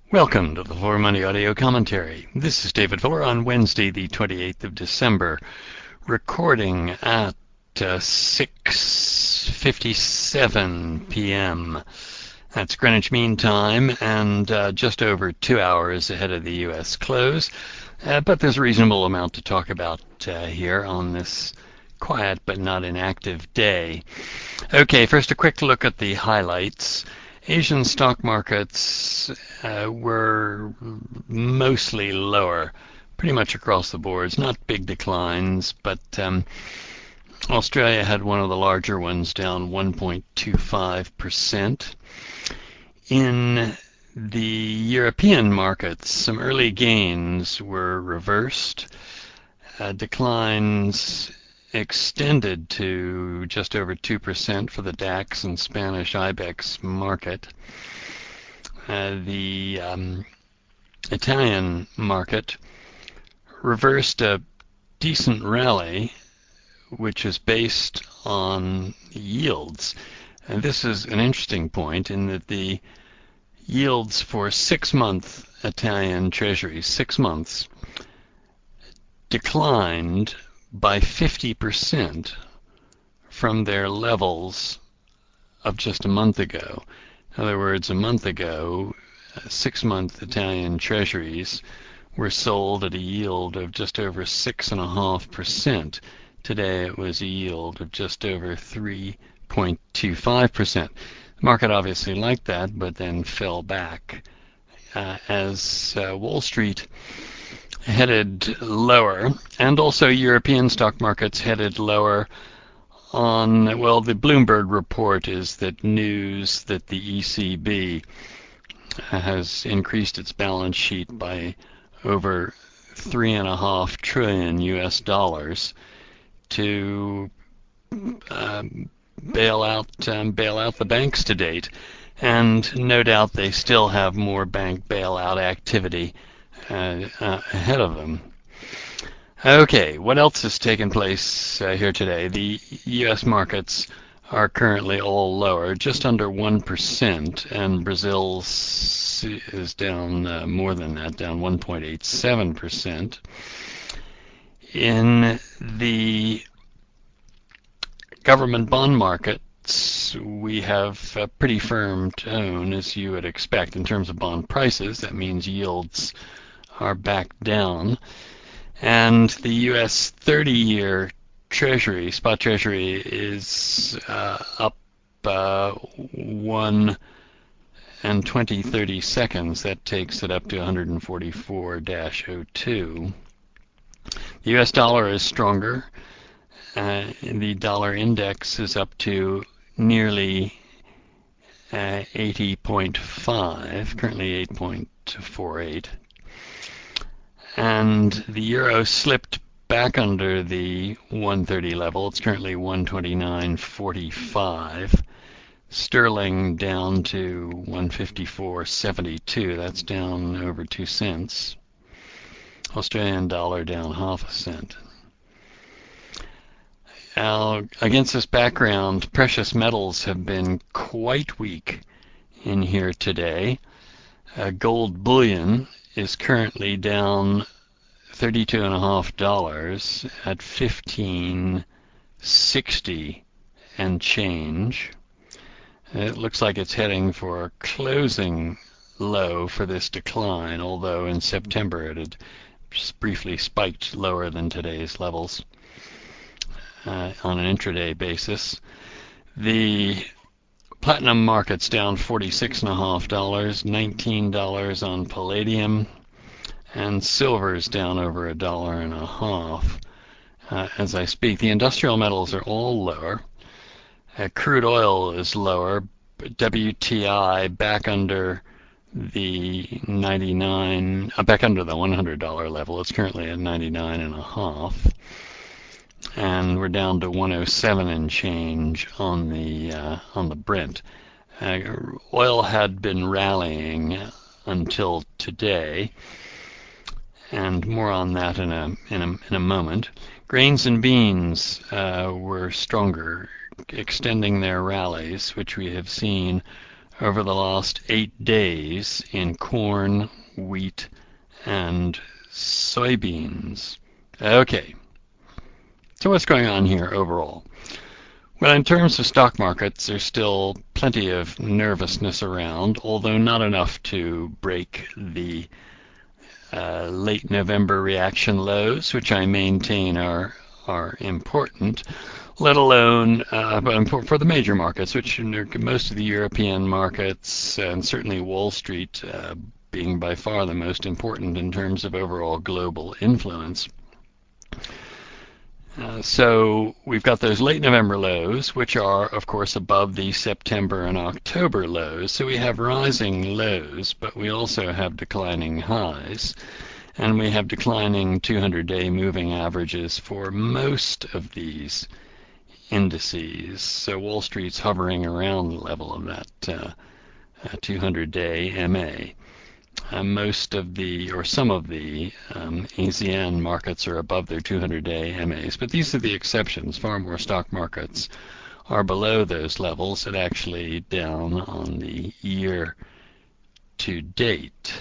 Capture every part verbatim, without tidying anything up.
Welcome to the For Money Audio Commentary. This is David Fuller on Wednesday, the twenty-eighth of December, recording at uh, six fifty-seven p m That's Greenwich Mean Time, and uh, just over two hours ahead of the U S close. Uh, but there's a reasonable amount to talk about uh, here on this quiet but not inactive day. Okay, first a quick look at the highlights. Asian stock markets uh, were mostly lower, pretty much across the boards. Not big declines, but um, Australia had one of the larger ones, down one point two five percent. In the European markets, some early gains were reversed. Uh, declines extended to just over two percent for the DAX and Spanish IBEX market. Uh, the um, Italian market reversed a decent rally, which is based on yields. And this is an interesting point in that the yields for six-month Italian treasuries, six months, declined by fifty percent from their levels of just a month ago. In other words, a month ago, six-month Italian treasuries were sold at a yield of just over six point five percent. Today it was a yield of just over three point two five percent. The market obviously liked that, but then fell back uh, as uh, Wall Street headed lower, and also European stock markets headed lower on, well, the Bloomberg report is that news that the E C B has increased its balance sheet by over three and a half trillion U S dollars to um, bail out um, bail out the banks to date, and no doubt they still have more bank bailout activity Uh, uh, ahead of them. Okay, what else has taken place uh, here today? The U S markets are currently all lower, just under one percent, and Brazil is down uh, more than that, down one point eight seven percent. In the government bond markets, we have a pretty firm tone, as you would expect, in terms of bond prices. That means yields are back down, and the U S thirty-year Treasury, spot Treasury, is uh, up uh, one and twenty thirty seconds. That takes it up to one forty-four point oh two. The U S dollar is stronger. Uh, the dollar index is up to nearly uh, eighty point five, currently eight point four eight. And the euro slipped back under the one thirty level. It's currently one twenty-nine forty-five. Sterling down to one fifty-four seventy-two. That's down over two cents. Australian dollar down half a cent. Now, against this background, precious metals have been quite weak in here today. Uh, gold bullion is currently down thirty-two and a half dollars at fifteen sixty and change. It looks like it's heading for a closing low for this decline, although in September it had just briefly spiked lower than today's levels uh, on an intraday basis. The platinum market's down forty-six and a half dollars, nineteen dollars on palladium, and silver's down over a dollar and a half uh, as I speak. The industrial metals are all lower. Uh, crude oil is lower. W T I back under the ninety-nine, uh, back under the one hundred dollar level. It's currently at ninety-nine and a half. And we're down to one oh seven and change on the uh, on the Brent. Uh, oil had been rallying until today, and more on that in a in a in a moment. Grains and beans uh, were stronger, extending their rallies, which we have seen over the last eight days in corn, wheat, and soybeans. Okay, so what's going on here overall? Well, in terms of stock markets, there's still plenty of nervousness around, although not enough to break the uh, late November reaction lows, which I maintain are are important, let alone uh, but for the major markets, which are most of the European markets and certainly Wall Street uh, being by far the most important in terms of overall global influence. Uh, so we've got those late November lows, which are, of course, above the September and October lows. So we have rising lows, but we also have declining highs. And we have declining two hundred day moving averages for most of these indices. So Wall Street's hovering around the level of that uh, uh, two hundred day M A. Uh, most of the, or some of the um, A S E A N markets are above their two hundred day M As, but these are the exceptions. Far more stock markets are below those levels and actually down on the year to date.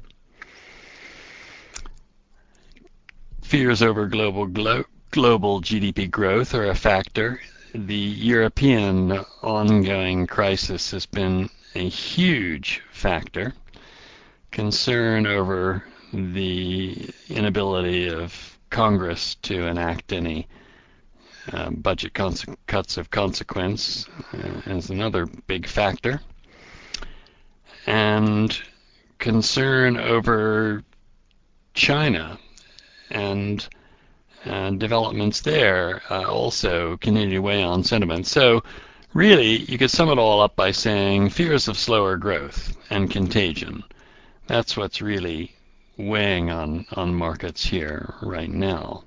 Fears over global glo- global G D P growth are a factor. The European ongoing crisis has been a huge factor. Concern over the inability of Congress to enact any uh, budget cons- cuts of consequence uh, is another big factor. And concern over China and uh, developments there uh, also continue to weigh on sentiment. So really, you could sum it all up by saying fears of slower growth and contagion. That's what's really weighing on, on markets here right now.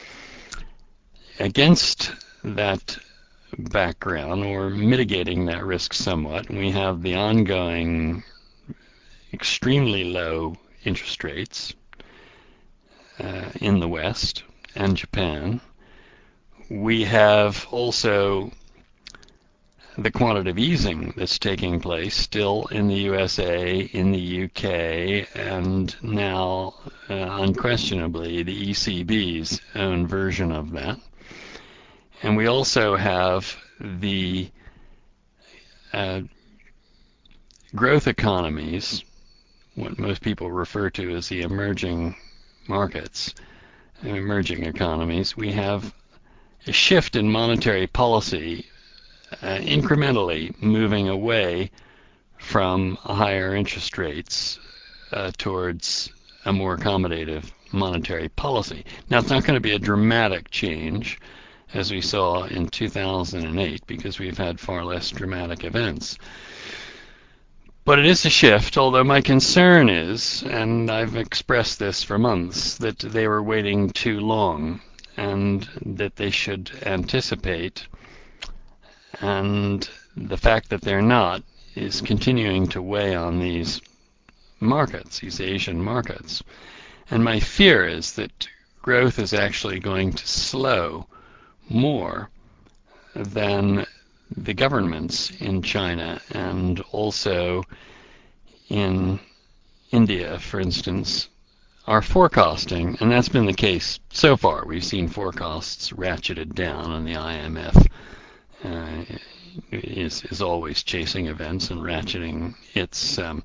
Against that background, or mitigating that risk somewhat, we have the ongoing extremely low interest rates uh, in the West and Japan. We have also the quantitative easing that's taking place still in the U S A, in the U K, and now uh, unquestionably the E C B's own version of that. And we also have the uh, growth economies, what most people refer to as the emerging markets, emerging economies. We have a shift in monetary policy Uh, incrementally moving away from higher interest rates uh, towards a more accommodative monetary policy. Now, it's not going to be a dramatic change as we saw in two thousand eight because we've had far less dramatic events. But it is a shift, although my concern is, and I've expressed this for months, that they were waiting too long and that they should anticipate. And the fact that they're not is continuing to weigh on these markets, these Asian markets. And my fear is that growth is actually going to slow more than the governments in China and also in India, for instance, are forecasting. And that's been the case so far. We've seen forecasts ratcheted down, and the I M F Uh, is is always chasing events and ratcheting its um,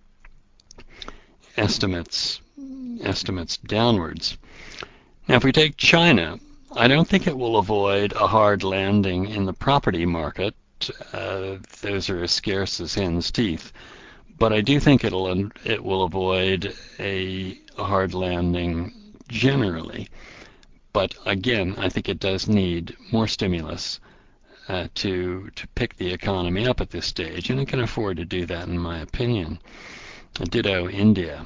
estimates estimates downwards. Now, if we take China, I don't think it will avoid a hard landing in the property market. Uh, those are as scarce as hen's teeth. But I do think it'll it will avoid a, a hard landing generally. But again, I think it does need more stimulus Uh, to to pick the economy up at this stage, and it can afford to do that, in my opinion. Ditto India.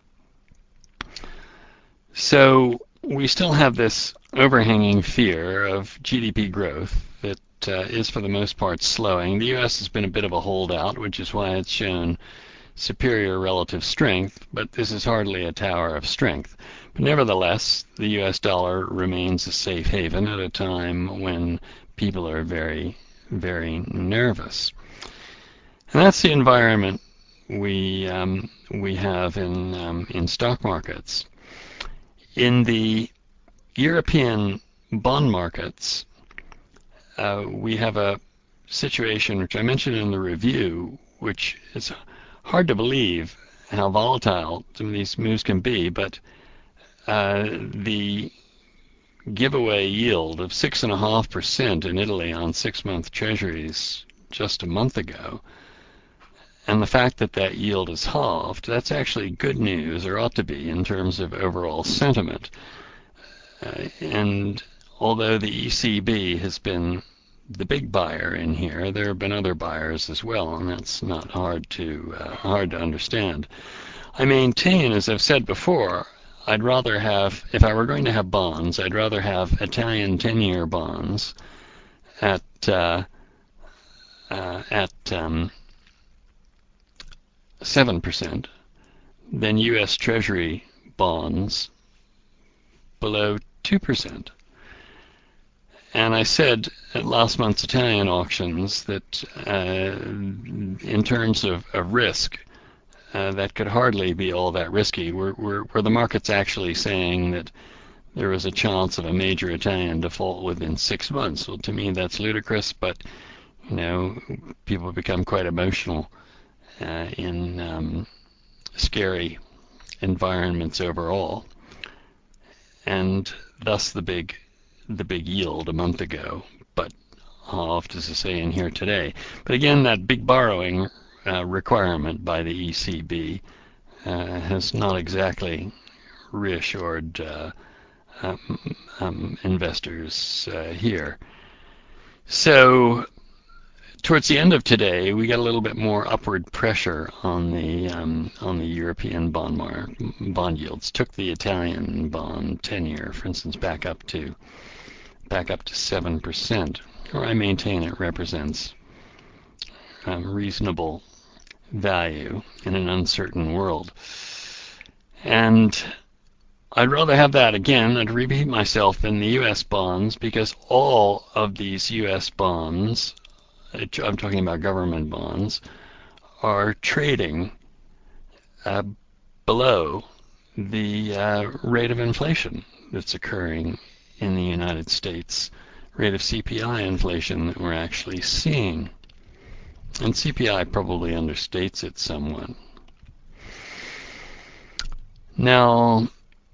So we still have this overhanging fear of G D P growth that uh, is for the most part slowing. The U S has been a bit of a holdout, which is why it's shown superior relative strength, but this is hardly a tower of strength. But nevertheless, the U S dollar remains a safe haven at a time when people are very, very nervous. And that's the environment we um, we have in um, in stock markets. In the European bond markets, uh, we have a situation which I mentioned in the review, which is hard to believe how volatile some of these moves can be, but uh, the giveaway yield of six point five percent in Italy on six-month treasuries just a month ago, and the fact that that yield is halved, that's actually good news, or ought to be, in terms of overall sentiment. Uh, and although the E C B has been the big buyer in here, there have been other buyers as well, and that's not hard to uh, hard to understand. I maintain, as I've said before, I'd rather have, if I were going to have bonds, I'd rather have Italian ten-year bonds at uh, uh, at um, seven percent than U S Treasury bonds below two percent. And I said at last month's Italian auctions that uh, in terms of, of risk, uh, that could hardly be all that risky. Were, were, were the markets actually saying that there was a chance of a major Italian default within six months? Well, to me, that's ludicrous, but, you know, people become quite emotional uh, in um, scary environments overall. And thus the big the big yield a month ago, but halved, as I say, in here today. But again, that big borrowing uh, requirement by the E C B uh, has not exactly reassured uh, um, um, investors uh, here. So towards the end of today, we got a little bit more upward pressure on the um, on the European bond mar- bond yields. Took the Italian bond ten-year, for instance, back up to back up to seven percent, or I maintain it represents um, reasonable value in an uncertain world. And I'd rather have that again, and repeat myself, than the U S bonds, because all of these U S bonds, I'm talking about government bonds, are trading uh, below the uh, rate of inflation that's occurring in the United States, rate of C P I inflation that we're actually seeing. And C P I probably understates it somewhat. Now,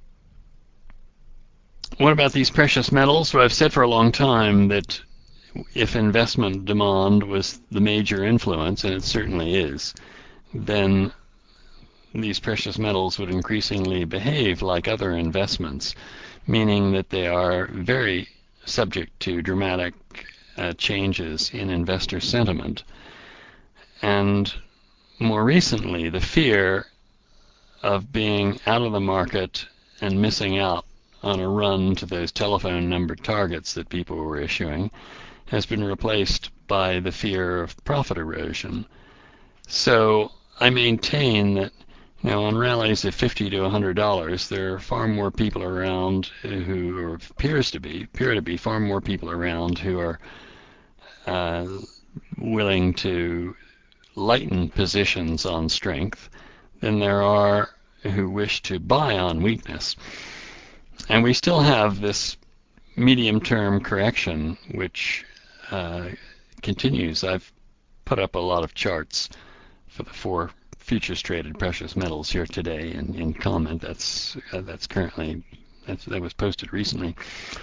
what about these precious metals? Well, I've said for a long time that if investment demand was the major influence, and it certainly is, then these precious metals would increasingly behave like other investments, meaning that they are very subject to dramatic uh, changes in investor sentiment. And more recently, the fear of being out of the market and missing out on a run to those telephone number targets that people were issuing has been replaced by the fear of profit erosion. So I maintain that, you know, on rallies of fifty to one hundred dollars, there are far more people around who, or appears to be, appear to be far more people around who are uh, willing to lighten positions on strength than there are who wish to buy on weakness. And we still have this medium-term correction, which uh, continues. I've put up a lot of charts for the four futures traded precious metals here today in, in comment. That's uh, that's currently that's, that was posted recently.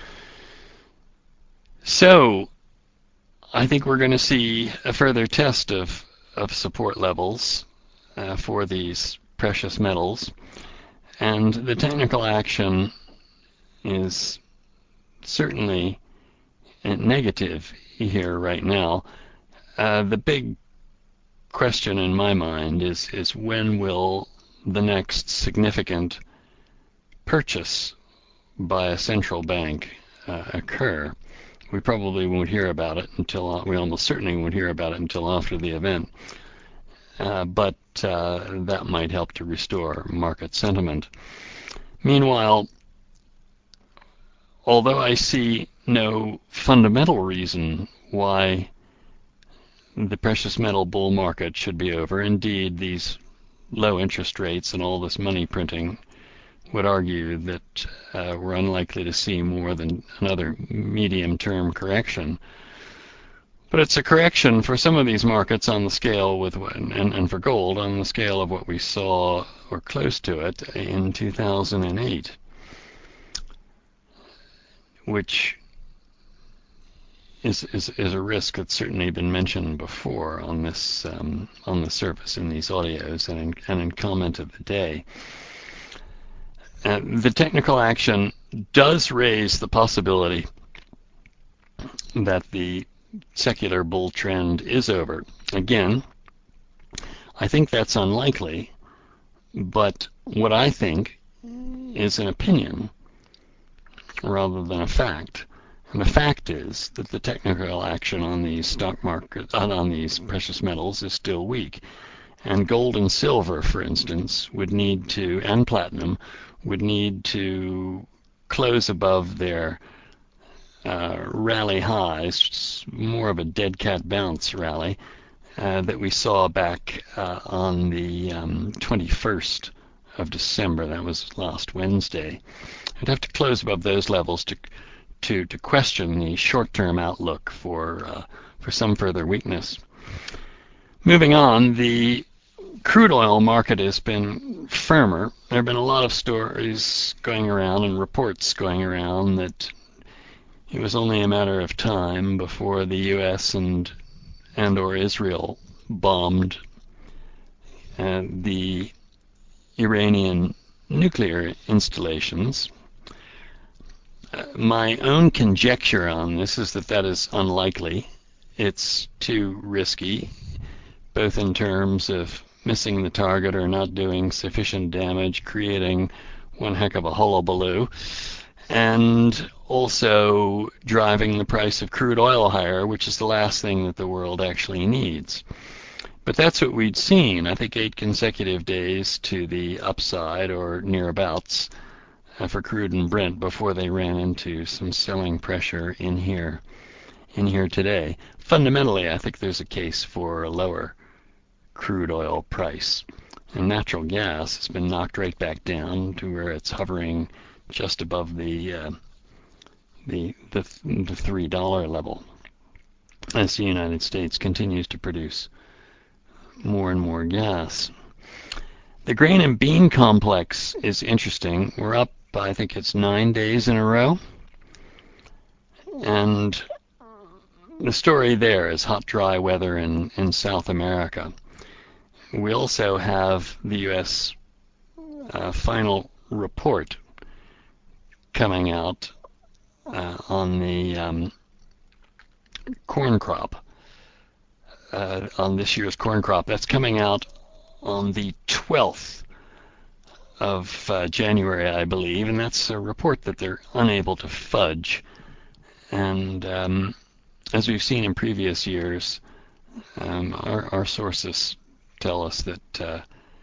So I think we're going to see a further test of of support levels uh, for these precious metals, and the technical action is certainly negative here right now. Uh, the big question in my mind is is when will the next significant purchase by a central bank uh, occur? We probably won't hear about it until, we almost certainly won't hear about it until after the event. Uh, but uh, that might help to restore market sentiment. Meanwhile, although I see no fundamental reason why the precious metal bull market should be over. Indeed, these low interest rates and all this money printing would argue that uh, we're unlikely to see more than another medium-term correction. But it's a correction for some of these markets on the scale with, and, and for gold on the scale of what we saw or close to it in two thousand eight, which is, is, is a risk that's certainly been mentioned before on this um, on the surface in these audios and in, and in comment of the day. Uh, the technical action does raise the possibility that the secular bull trend is over. Again, I think that's unlikely, but what I think is an opinion rather than a fact. And the fact is that the technical action on these stock market, on these precious metals is still weak. And gold and silver, for instance, would need to, and platinum, would need to close above their uh, rally highs, more of a dead cat bounce rally, uh, that we saw back uh, on the um, twenty-first of December. That was last Wednesday. I'd have to close above those levels to to to question the short-term outlook for uh, for some further weakness. Moving on, the crude oil market has been firmer. There have been a lot of stories going around and reports going around that it was only a matter of time before the U S and and or Israel bombed uh, the Iranian nuclear installations. Uh, my own conjecture on this is that that is unlikely. It's too risky, both in terms of missing the target or not doing sufficient damage, creating one heck of a hullabaloo, and also driving the price of crude oil higher, which is the last thing that the world actually needs. But that's what we'd seen, I think, eight consecutive days to the upside or nearabouts uh, for crude and Brent before they ran into some selling pressure in here in here today. Fundamentally, I think there's a case for a lower crude oil price. And natural gas has been knocked right back down to where it's hovering just above the uh, the the, the three dollar level as the United States continues to produce more and more gas. The grain and bean complex is interesting. We're up, I think it's nine days in a row. And the story there is hot, dry weather in, in South America. We also have the U S uh, final report coming out uh, on the um, corn crop, uh, on this year's corn crop. That's coming out on the twelfth of uh, January, I believe, and that's a report that they're unable to fudge. And um, as we've seen in previous years, um, our, our sources tell us that uh,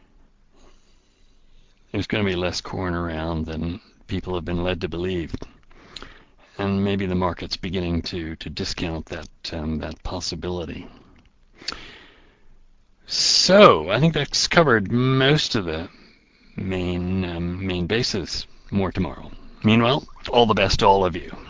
there's going to be less corn around than people have been led to believe. And maybe the market's beginning to, to discount that um, that possibility. So I think that's covered most of the main um, main bases. More tomorrow. Meanwhile, all the best to all of you.